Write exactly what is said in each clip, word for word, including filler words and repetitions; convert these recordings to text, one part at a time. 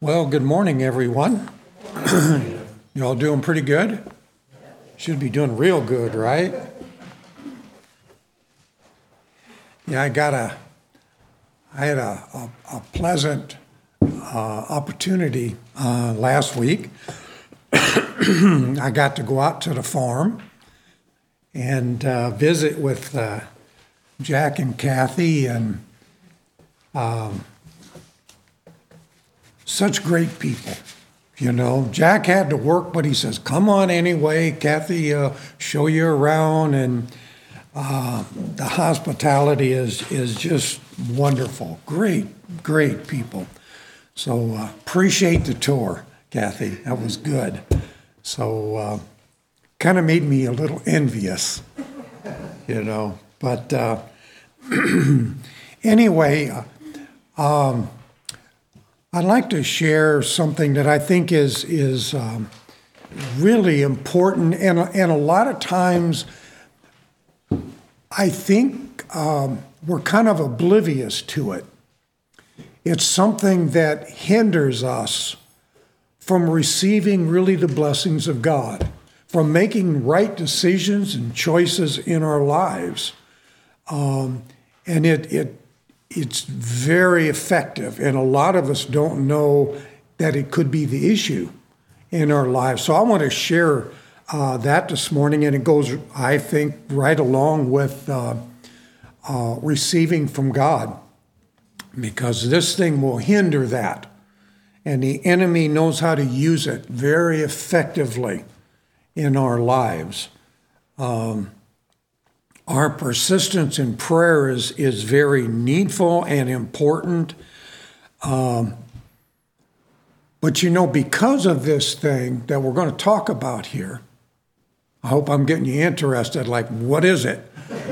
Well, good morning, everyone. You all doing pretty good? Should be doing real good, right? Yeah, I got a, I had a, a, a pleasant uh, opportunity uh, last week. I got to go out to the farm and uh, visit with uh, Jack and Kathy, and um, such great people. You know, Jack had to work, but he says, come on anyway, Kathy, uh, show you around. And uh, the hospitality is, is just wonderful. Great, great people. So uh, appreciate the tour, Kathy. That was good. So uh, kind of made me a little envious, you know. But uh, anyway, uh, um, I'd like to share something that I think is is um, really important, and and a lot of times I think um, we're kind of oblivious to it. It's something that hinders us from receiving really the blessings of God, from making right decisions and choices in our lives, um, and it it. It's very effective, and a lot of us don't know that it could be the issue in our lives. So I want to share uh, that this morning, and it goes, I think, right along with uh, uh, receiving from God, because this thing will hinder that, and the enemy knows how to use it very effectively in our lives. Um, Our persistence in prayer is, is very needful and important. Um, but you know, because of this thing that we're going to talk about here, I hope I'm getting you interested, like, what is it?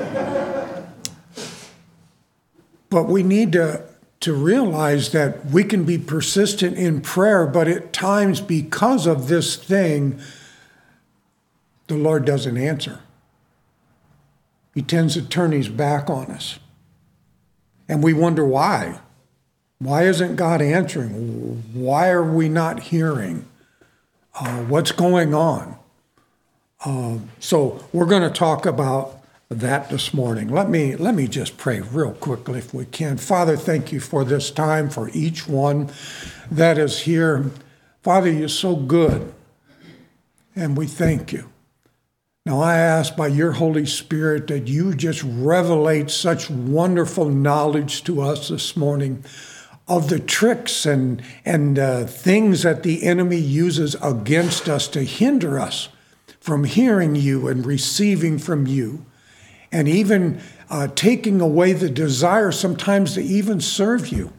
But we need to, to realize that we can be persistent in prayer, but at times, because of this thing, the Lord doesn't answer. He tends to turn his back on us. And we wonder why. Why isn't God answering? Why are we not hearing? Uh, what's going on? Uh, so we're going to talk about that this morning. Let me, let me just pray real quickly if we can. Father, thank you for this time, for each one that is here. Father, you're so good, and we thank you. Now I ask by your Holy Spirit that you just revelate such wonderful knowledge to us this morning of the tricks and, and uh, things that the enemy uses against us to hinder us from hearing you and receiving from you, and even uh, taking away the desire sometimes to even serve you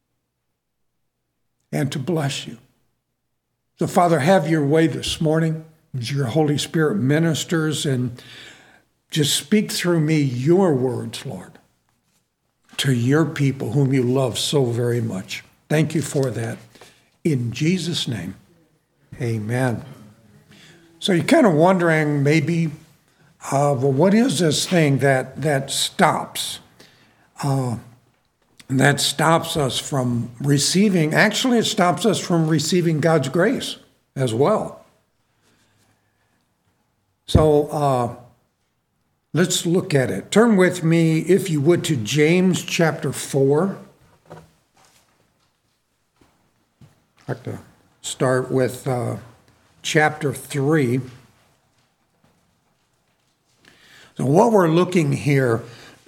and to bless you. So Father, have your way this morning. As your Holy Spirit ministers, and just speak through me your words, Lord, to your people whom you love so very much. Thank you for that. In Jesus' name, amen. So you're kind of wondering maybe, uh, well, what is this thing that, that stops? Uh, that stops us from receiving, actually it stops us from receiving God's grace as well. So uh, let's look at it. Turn with me, if you would, to James chapter four. I'd like to start with uh, chapter three. So what we're looking here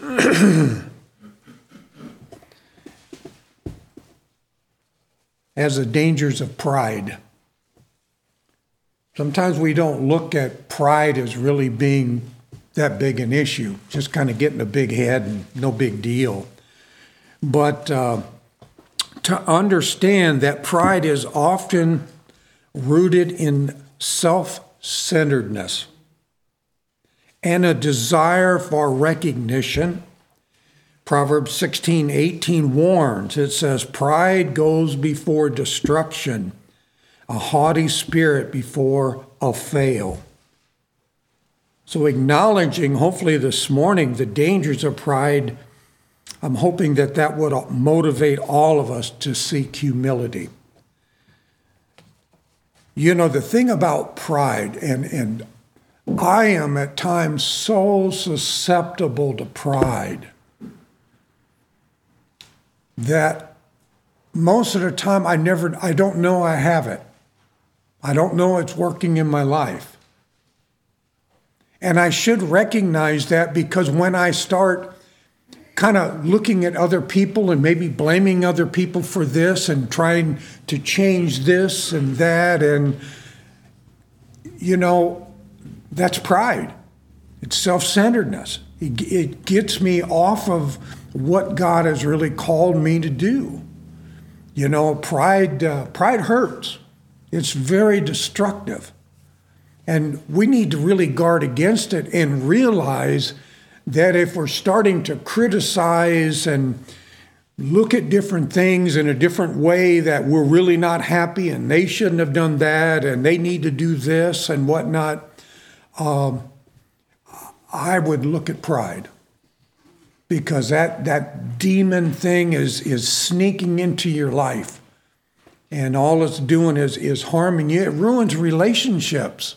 as the dangers of pride. Sometimes we don't look at pride as really being that big an issue, just kind of getting a big head and no big deal. But uh, to understand that pride is often rooted in self-centeredness and a desire for recognition. Proverbs sixteen eighteen warns, it says, pride goes before destruction, a haughty spirit before a fail. So acknowledging, hopefully this morning, the dangers of pride, I'm hoping that that would motivate all of us to seek humility. You know, the thing about pride, and, and I am at times so susceptible to pride that most of the time I never, I don't know I have it. I don't know it's working in my life. And I should recognize that, because when I start kind of looking at other people and maybe blaming other people for this and trying to change this and that, and, you know, that's pride. It's self-centeredness. It, it gets me off of what God has really called me to do. You know, pride, uh, pride hurts. It's very destructive. And we need to really guard against it and realize that if we're starting to criticize and look at different things in a different way, that we're really not happy and they shouldn't have done that and they need to do this and whatnot, um, I would look at pride. Because that, that demon thing is, is sneaking into your life. And all it's doing is, is harming you. It ruins relationships.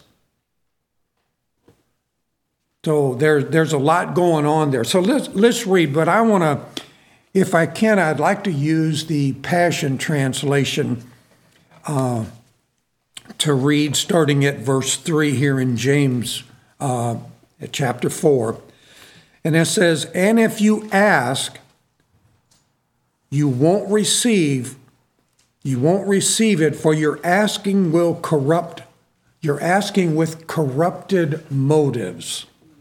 So there, there's a lot going on there. So let's, let's read, but I want to, if I can, I'd like to use the Passion Translation uh, to read, starting at verse three here in James uh, at chapter four. And it says, "And if you ask, you won't receive, you won't receive it, for your asking will corrupt, you're asking with corrupted motives."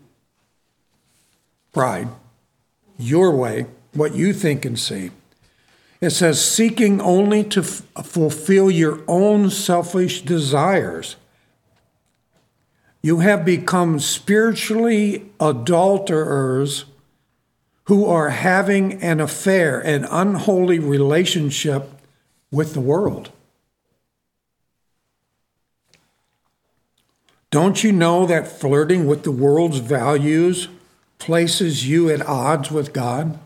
Pride, your way, what you think and see. It says, "seeking only to f- fulfill your own selfish desires. You have become spiritually adulterers who are having an affair, an unholy relationship with the world. Don't you know that flirting with the world's values places you at odds with God?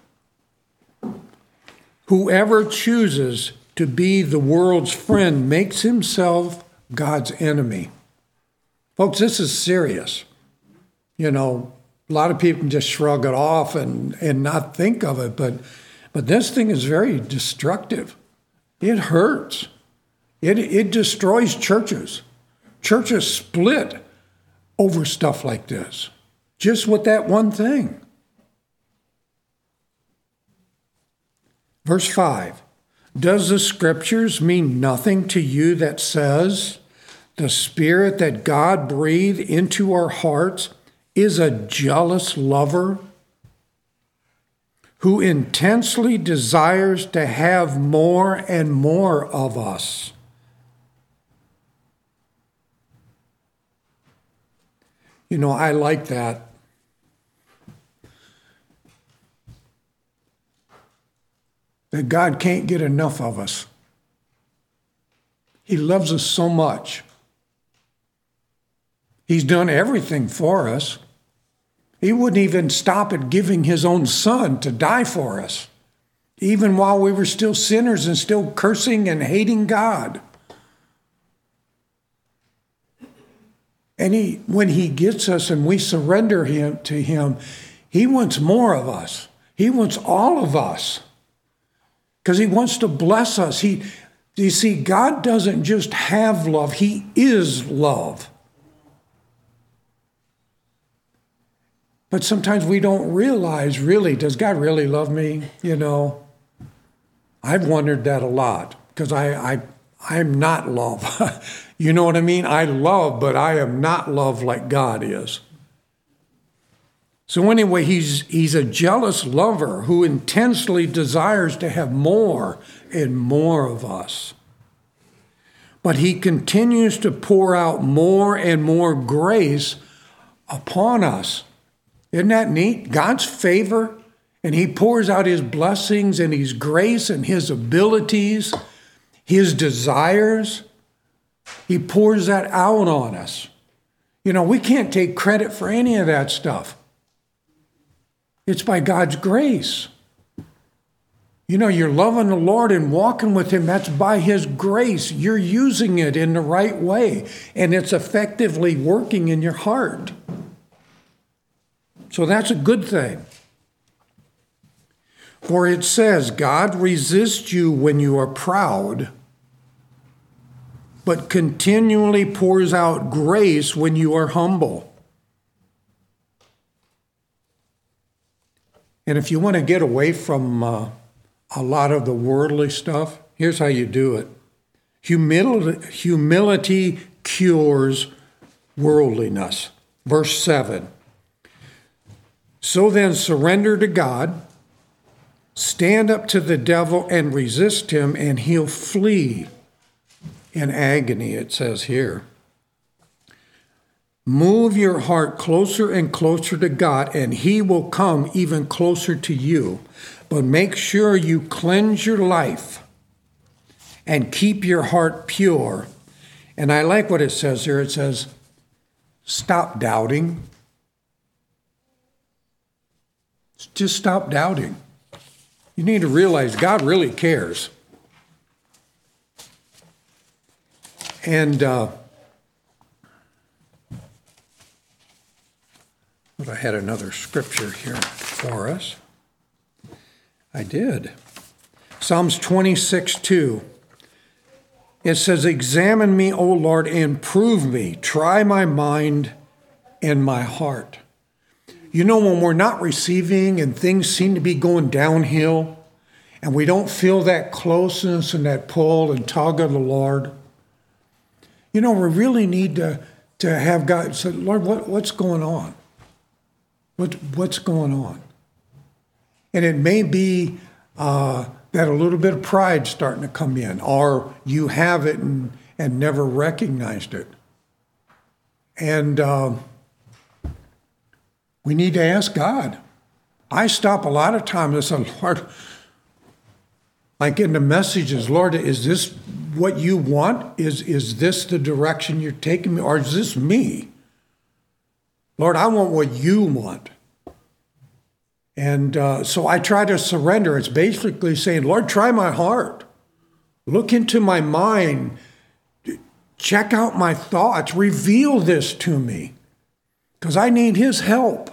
Whoever chooses to be the world's friend makes himself God's enemy." Folks, this is serious. You know, a lot of people can just shrug it off and, and not think of it, but, but this thing is very destructive. It hurts. It, it destroys churches. Churches split over stuff like this, just with that one thing. Verse five, "Does the scriptures mean nothing to you that says, the Spirit that God breathed into our hearts is a jealous lover who intensely desires to have more and more of us?" You know, I like that. That God can't get enough of us. He loves us so much. He's done everything for us. He wouldn't even stop at giving his own son to die for us, even while we were still sinners and still cursing and hating God. And he, when he gets us and we surrender him to him, he wants more of us. He wants all of us, because he wants to bless us. He, you see, God doesn't just have love. He is love. But sometimes we don't realize, really, does God really love me? You know, I've wondered that a lot, because I, I, I'm not love. You know what I mean? I love, but I am not love like God is. So anyway, he's, he's a jealous lover who intensely desires to have more and more of us. But he continues to pour out more and more grace upon us. Isn't that neat? God's favor, and he pours out his blessings and his grace and his abilities, his desires. He pours that out on us. You know, we can't take credit for any of that stuff. It's by God's grace. You know, you're loving the Lord and walking with Him. That's by His grace. You're using it in the right way, and it's effectively working in your heart. So that's a good thing. For it says, God resists you when you are proud, but continually pours out grace when you are humble. And if you want to get away from uh, a lot of the worldly stuff, here's how you do it. Humility, humility cures worldliness. Verse seven. So then surrender to God, stand up to the devil and resist him, and he'll flee in agony, it says here. Move your heart closer and closer to God, and He will come even closer to you. But make sure you cleanse your life and keep your heart pure. And I like what it says here. It says, stop doubting. Just stop doubting. You need to realize God really cares. And uh, but I had another scripture here for us. I did. Psalms twenty-six two. It says, examine me, O Lord, and prove me. Try my mind and my heart. You know, when we're not receiving and things seem to be going downhill, and we don't feel that closeness and that pull and tug of the Lord, you know, we really need to, to have God say, Lord, what, what's going on? What, what's going on? And it may be uh, that a little bit of pride starting to come in, or you have it and, and never recognized it. And uh, we need to ask God. I stop a lot of times and say, Lord, like in the messages, Lord, is this what you want? Is, is this the direction you're taking me? Or is this me? Lord, I want what you want. And uh, so I try to surrender. It's basically saying, Lord, try my heart. Look into my mind. Check out my thoughts. Reveal this to me. Because I need His help.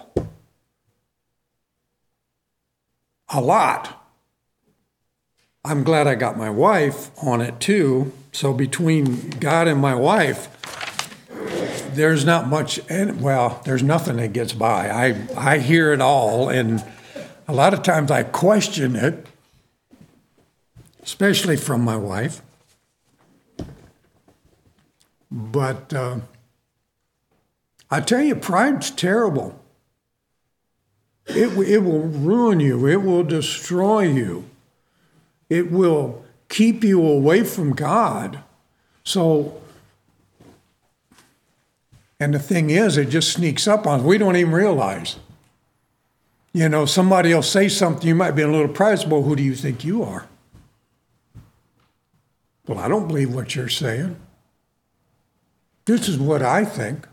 A lot. I'm glad I got my wife on it too. So between God and my wife, there's not much, and well, there's nothing that gets by. I, I hear it all, and a lot of times I question it, especially from my wife. But uh, I tell you, pride's terrible. It, it will ruin you. It will destroy you. It will keep you away from God. So, and the thing is, it just sneaks up on us. We don't even realize. You know, somebody will say something, you might be a little surprised, well, who do you think you are? Well, I don't believe what you're saying. This is what I think.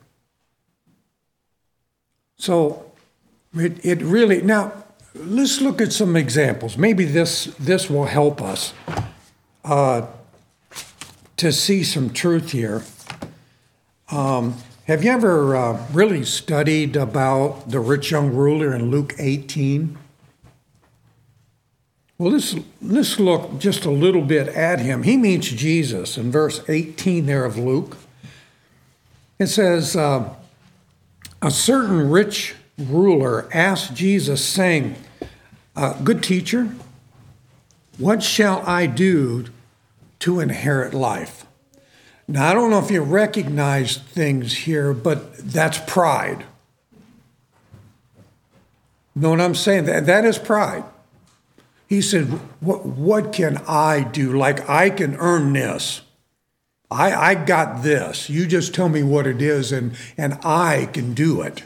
So, it, it really, now, let's look at some examples. Maybe this, this will help us uh, to see some truth here. Um, have you ever uh, really studied about the rich young ruler in Luke eighteen? Well, let's, let's look just a little bit at him. He meets Jesus in verse eighteen there of Luke. It says, uh, a certain rich ruler asked Jesus, saying, uh, good teacher, what shall I do to inherit life? Now, I don't know if you recognize things here, but that's pride. Know what I'm saying? That, that is pride. He said, what, what can I do? Like, I can earn this. I, I got this. You just tell me what it is, and, and I can do it.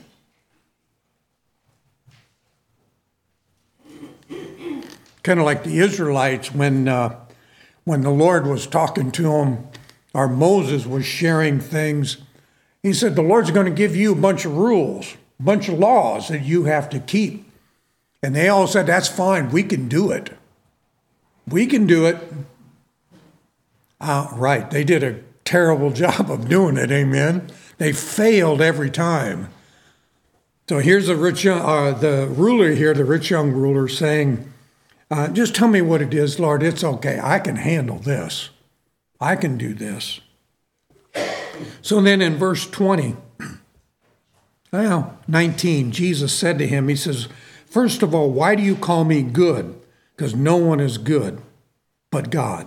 Kind of like the Israelites when, uh, when the Lord was talking to them, or Moses was sharing things. He said, the Lord's going to give you a bunch of rules, a bunch of laws that you have to keep. And they all said, that's fine, we can do it. We can do it. Uh, right. They did a terrible job of doing it. Amen. They failed every time. So here's the rich, uh, the ruler here, the rich young ruler, saying, uh, "Just tell me what it is, Lord. It's okay. I can handle this. I can do this." So then in verse twenty, well, nineteen, Jesus said to him, he says, "First of all, why do you call me good? Because no one is good but God.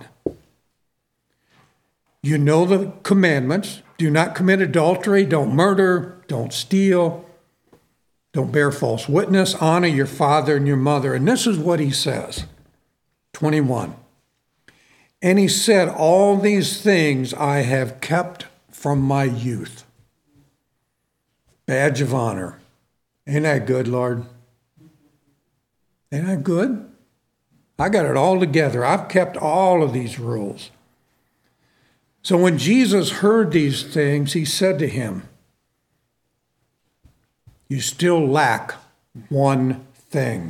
You know the commandments. Do not commit adultery. Don't murder. Don't steal. Don't bear false witness. Honor your father and your mother." And this is what he says. twenty-one. "And he said, all these things I have kept from my youth." Badge of honor. Ain't that good, Lord? Ain't that good? I got it all together. I've kept all of these rules. So when Jesus heard these things, he said to him, "You still lack one thing."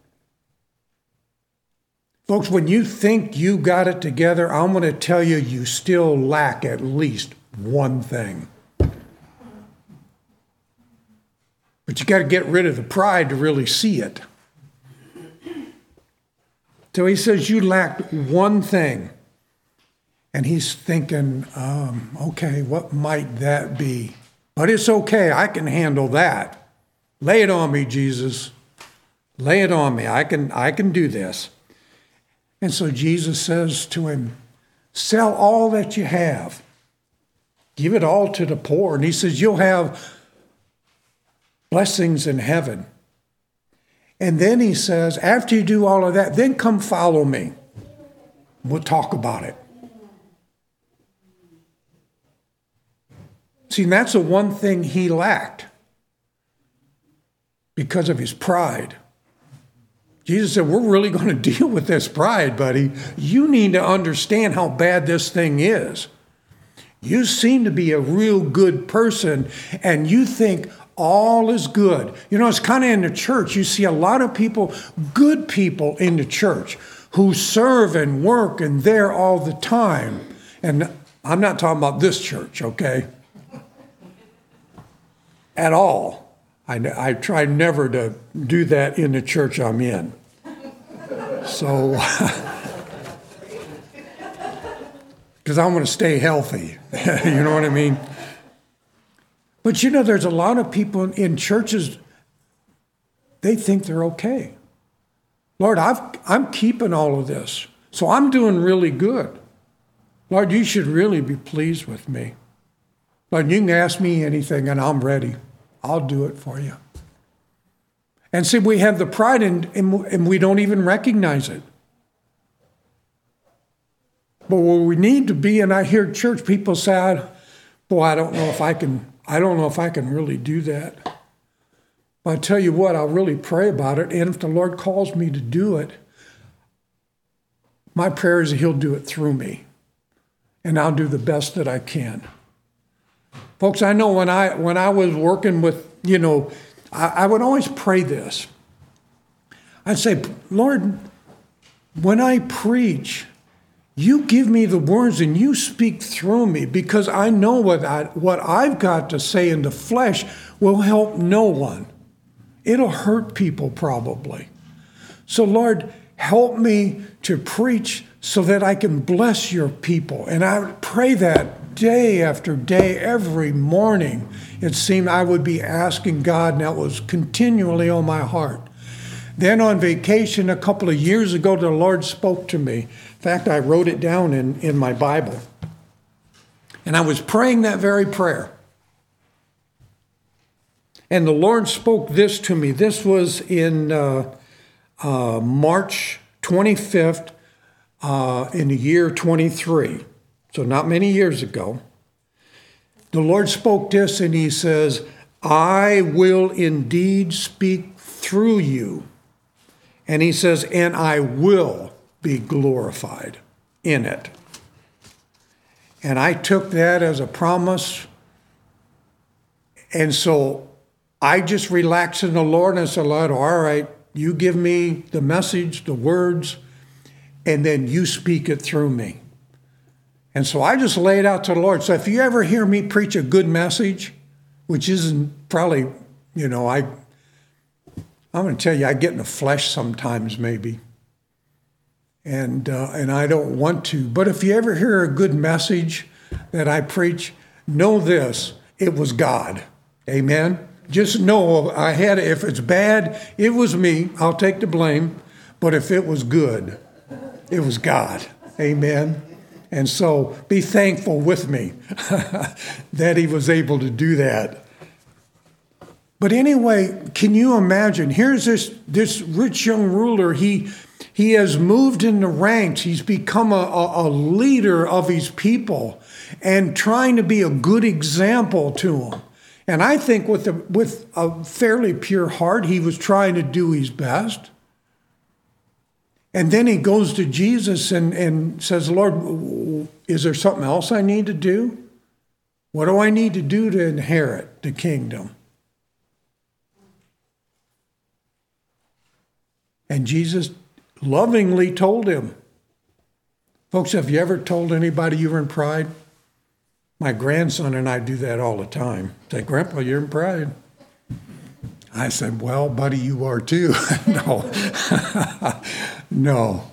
Folks, when you think you got it together, I'm going to tell you, you still lack at least one thing. But you got to get rid of the pride to really see it. So he says, you lack one thing. And he's thinking, um, okay, what might that be? But it's okay, I can handle that. Lay it on me, Jesus. Lay it on me. I can, I can do this. And so Jesus says to him, sell all that you have. Give it all to the poor. And he says, you'll have blessings in heaven. And then he says, after you do all of that, then come follow me. We'll talk about it. See, that's the one thing he lacked because of his pride. Jesus said, we're really going to deal with this pride, buddy. You need to understand how bad this thing is. You seem to be a real good person, and you think all is good. You know, it's kind of in the church. You see a lot of people, good people in the church, who serve and work and there all the time. And I'm not talking about this church, okay? At all. I, I try never to do that in the church I'm in. So, because I want to stay healthy. You know what I mean? But you know, there's a lot of people in churches, they think they're okay. Lord, I've, I'm keeping all of this, so I'm doing really good. Lord, you should really be pleased with me. Lord, you can ask me anything and I'm ready. I'll do it for you. And see, we have the pride in, in, and we don't even recognize it. But what we need to be, and I hear church people say, boy, I don't know if I can, I don't know if I can really do that. But I tell you what, I'll really pray about it. And if the Lord calls me to do it, my prayer is that he'll do it through me. And I'll do the best that I can. Folks, I know when I when I was working with, you know, I, I would always pray this. I'd say, Lord, when I preach, you give me the words and you speak through me, because I know what, I, what I've got to say in the flesh will help no one. It'll hurt people probably. So Lord, help me to preach so that I can bless your people. And I would pray that day after day, every morning. It seemed I would be asking God, and that was continually on my heart. Then on vacation a couple of years ago, the Lord spoke to me. In fact, I wrote it down in, in my Bible. And I was praying that very prayer. And the Lord spoke this to me. This was in uh, uh, March twenty-fifth uh, in the year twenty-three. So not many years ago. The Lord spoke this and he says, I will indeed speak through you. And he says, and I will be glorified in it. And I took that as a promise. And so I just relaxed in the Lord and I said, Lord, all right, you give me the message, the words, and then you speak it through me. And so I just lay it out to the Lord. So if you ever hear me preach a good message, which isn't probably, you know, I, I'm going to tell you, I get in the flesh sometimes maybe. And, uh, and I don't want to. But if you ever hear a good message that I preach, know this, it was God. Amen? Just know I had, if it's bad, it was me. I'll take the blame. But if it was good, it was God. Amen? And so be thankful with me that he was able to do that. But anyway, can you imagine? Here's this, this rich young ruler. He, he has moved in the ranks. He's become a, a, a leader of his people and trying to be a good example to them. And I think with a, with a fairly pure heart, he was trying to do his best. And then he goes to Jesus and, and says, Lord, is there something else I need to do? What do I need to do to inherit the kingdom? And Jesus lovingly told him. Folks, have you ever told anybody you were in pride? My grandson and I do that all the time. Say, Grandpa, you're in pride. I said, well, buddy, you are too. No. No.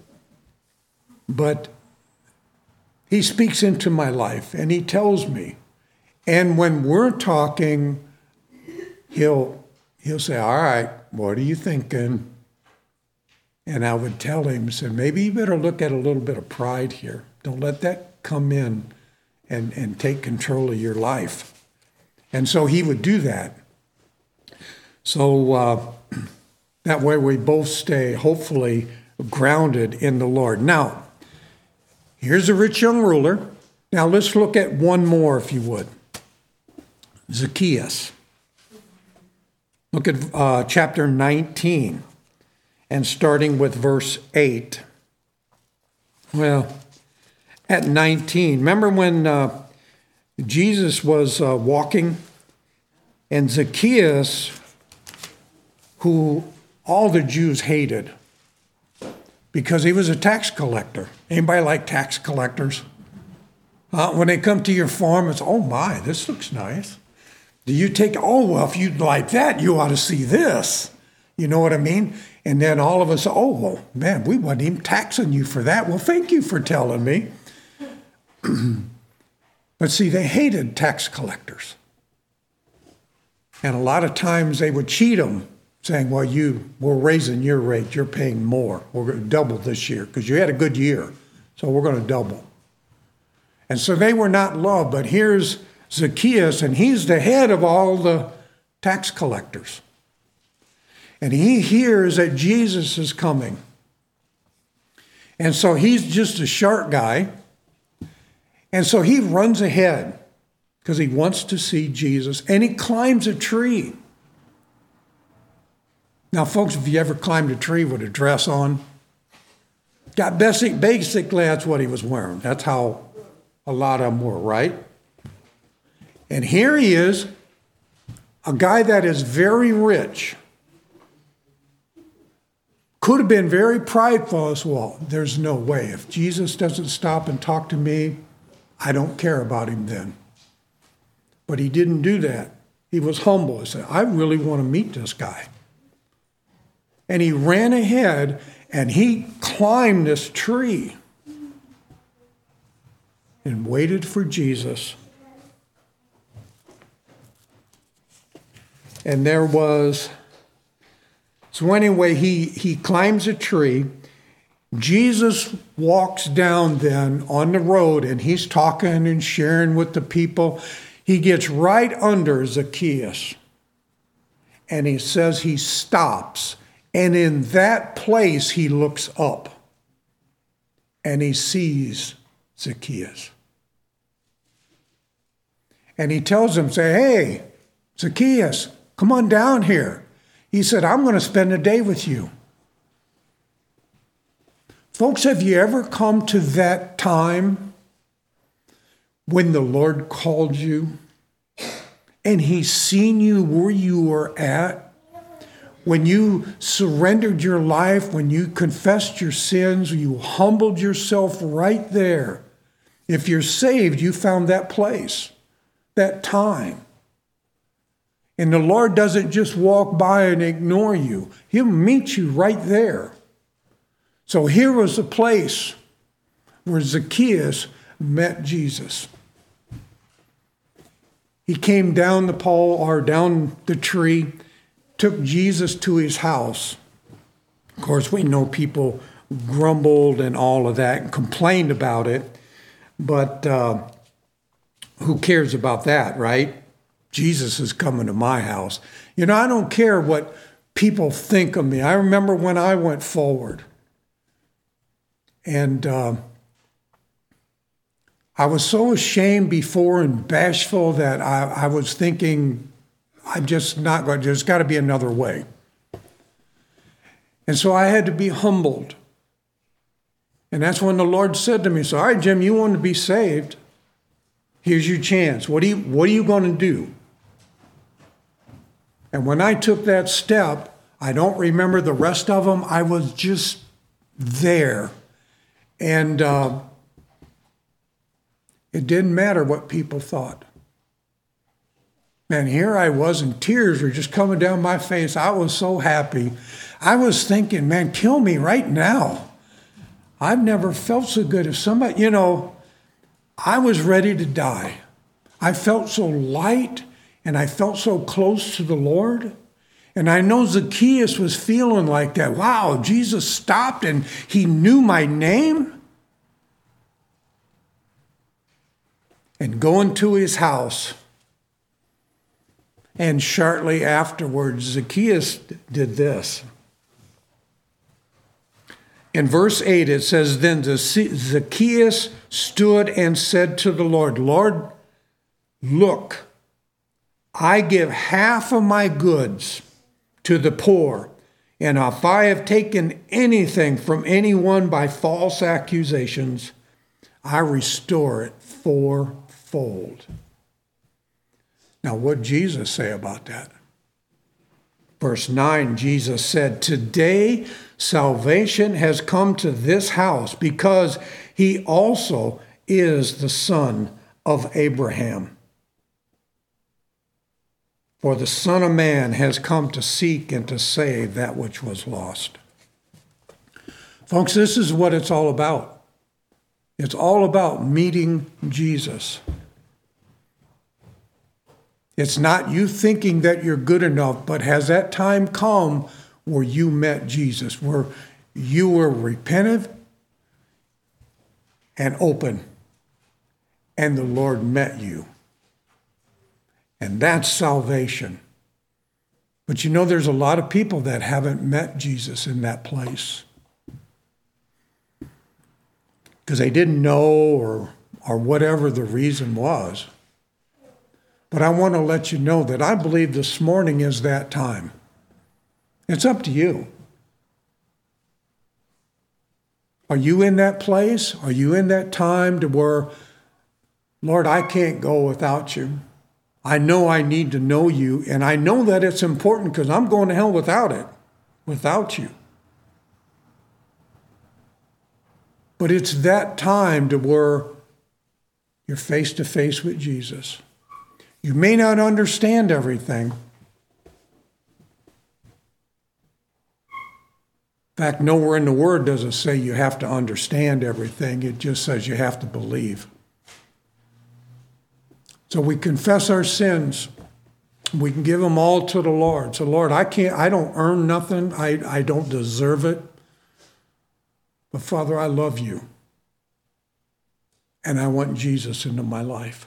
But he speaks into my life and he tells me. And when we're talking, he'll he'll say, all right, what are you thinking? And I would tell him, say, maybe you better look at a little bit of pride here. Don't let that come in and, and take control of your life. And so he would do that. So uh, that way we both stay, hopefully, grounded in the Lord. Now, here's a rich young ruler. Now let's look at one more, if you would. Zacchaeus. Look at uh, chapter nineteen. And starting with verse eight. Well, at nineteen, remember when uh, Jesus was uh, walking and Zacchaeus, who all the Jews hated because he was a tax collector. Anybody like tax collectors? Uh, when they come to your farm, it's, oh my, this looks nice. Do you take, oh, well, if you'd like that, you ought to see this. You know what I mean? And then all of us, oh, well, man, we wasn't even taxing you for that. Well, thank you for telling me. But see, they hated tax collectors. And a lot of times they would cheat them, saying, well, you, we're raising your rate. You're paying more. We're going to double this year because you had a good year. So we're going to double. And so they were not loved. But here's Zacchaeus, and he's the head of all the tax collectors. And he hears that Jesus is coming. And so he's just a sharp guy. And so he runs ahead because he wants to see Jesus. And he climbs a tree. Now, folks, if you ever climbed a tree with a dress on, got basic, basically that's what he was wearing. That's how a lot of them were, right? And here he is, a guy that is very rich. Could have been very prideful as well. There's no way. If Jesus doesn't stop and talk to me, I don't care about him then. But he didn't do that. He was humble. He said, I really want to meet this guy. And he ran ahead and he climbed this tree and waited for Jesus. And there was... So anyway, he, he climbs a tree. Jesus walks down then on the road, and he's talking and sharing with the people. He gets right under Zacchaeus, and he says he stops. And in that place, he looks up, and he sees Zacchaeus. And he tells him, say, hey, Zacchaeus, come on down here. He said, I'm going to spend a day with you. Folks, have you ever come to that time when the Lord called you and he's seen you where you were at, when you surrendered your life, when you confessed your sins, you humbled yourself right there. If you're saved, you found that place, that time. And the Lord doesn't just walk by and ignore you. He'll meet you right there. So here was a place where Zacchaeus met Jesus. He came down the pole or down the tree, took Jesus to his house. Of course, we know people grumbled and all of that and complained about it, but uh, who cares about that, right? Jesus is coming to my house. You know, I don't care what people think of me. I remember when I went forward, and uh, I was so ashamed before and bashful that I, I was thinking, I'm just not going, there's got to be another way. And so I had to be humbled. And that's when the Lord said to me, so, all right, Jim, you want to be saved. Here's your chance. What are you, what are you going to do? And when I took that step, I don't remember the rest of them. I was just there. And uh, it didn't matter what people thought. Man, here I was, and tears were just coming down my face. I was so happy. I was thinking, man, kill me right now. I've never felt so good. If somebody, you know, I was ready to die. I felt so light, and I felt so close to the Lord. And I know Zacchaeus was feeling like that. Wow, Jesus stopped, and he knew my name. And going to his house. And shortly afterwards, Zacchaeus did this. In verse eight, it says, then Zacchaeus stood and said to the Lord, Lord, look, I give half of my goods to the poor, and if I have taken anything from anyone by false accusations, I restore it fourfold. Now, what did Jesus say about that? Verse nine, Jesus said, today salvation has come to this house because he also is the son of Abraham. For the Son of Man has come to seek and to save that which was lost. Folks, this is what it's all about. It's all about meeting Jesus. It's not you thinking that you're good enough, but has that time come where you met Jesus, where you were repentant and open, and the Lord met you? And that's salvation. But you know, there's a lot of people that haven't met Jesus in that place because they didn't know or, or whatever the reason was. But I want to let you know that I believe this morning is that time. It's up to you. Are you in that place? Are you in that time to where, Lord, I can't go without you. I know I need to know you, and I know that it's important because I'm going to hell without it, without you. But it's that time to where you're face to face with Jesus. You may not understand everything. In fact, nowhere in the Word does it say you have to understand everything. It just says you have to believe. So we confess our sins. We can give them all to the Lord. So, Lord, I can't, I don't earn nothing. I, I don't deserve it. But, Father, I love you. And I want Jesus into my life.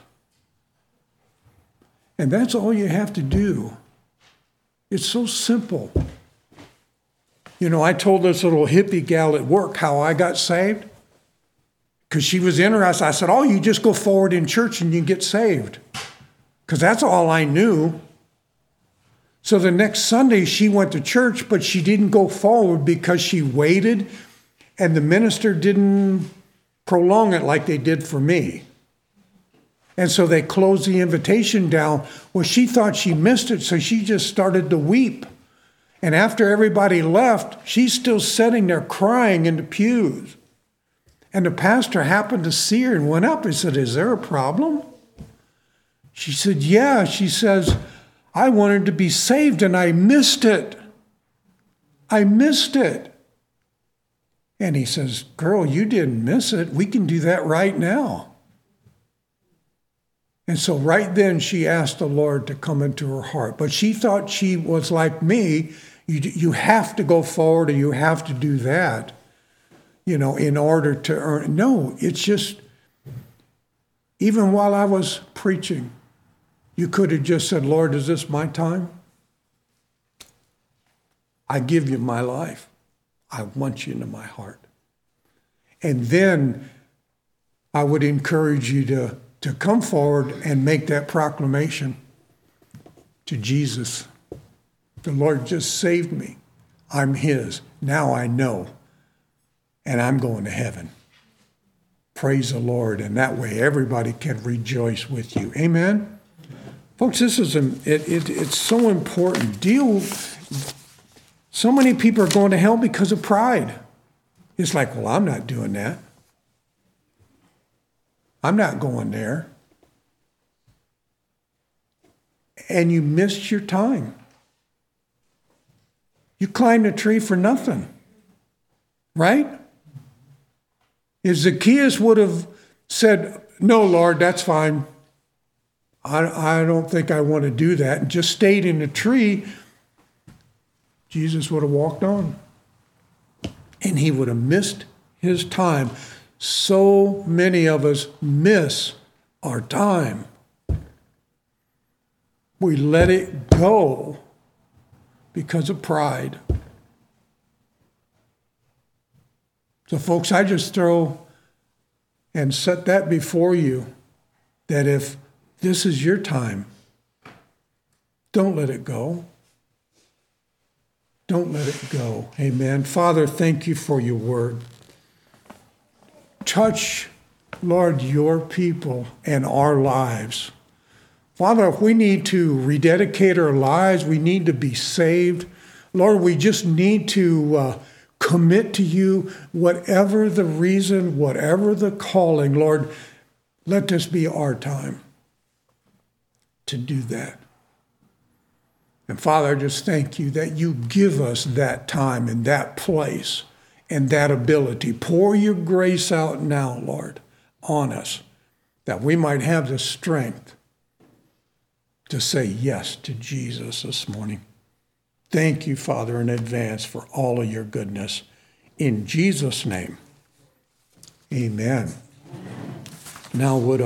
And that's all you have to do. It's so simple. You know, I told this little hippie gal at work how I got saved. Because she was interested. I said, oh, you just go forward in church and you get saved. Because that's all I knew. So the next Sunday she went to church, but she didn't go forward because she waited and the minister didn't prolong it like they did for me. And so they closed the invitation down. Well, she thought she missed it, so she just started to weep. And after everybody left, she's still sitting there crying in the pews. And the pastor happened to see her and went up and said, "Is there a problem?" She said, "Yeah." She says, "I wanted to be saved and I missed it. I missed it." And he says, "Girl, you didn't miss it. We can do that right now." And so right then she asked the Lord to come into her heart. But she thought she was like me. You, you have to go forward or you have to do that, you know, in order to earn. No, it's just, even while I was preaching, you could have just said, "Lord, is this my time? I give you my life. I want you into my heart." And then I would encourage you to, to come forward and make that proclamation to Jesus. The Lord just saved me. I'm his. Now I know. And I'm going to heaven. Praise the Lord. And that way everybody can rejoice with you. Amen? Folks, this is a, it, it, it's so important. Deal. So many people are going to hell because of pride. It's like, well, I'm not doing that. I'm not going there. And you missed your time. You climbed a tree for nothing. Right? If Zacchaeus would have said, "No, Lord, that's fine. I, I don't think I want to do that," and just stayed in the tree, Jesus would have walked on. And he would have missed his time. So many of us miss our time. We let it go because of pride. So folks, I just throw and set that before you, that if this is your time, don't let it go. Don't let it go. Amen. Father, thank you for your word. Touch, Lord, your people and our lives. Father, if we need to rededicate our lives, we need to be saved. Lord, we just need to uh, commit to you, whatever the reason, whatever the calling. Lord, let this be our time to do that. And Father, I just thank you that you give us that time and that place and that ability. Pour your grace out now, Lord, on us, that we might have the strength to say yes to Jesus this morning. Thank you, Father, in advance for all of your goodness. In Jesus' name, amen. Now would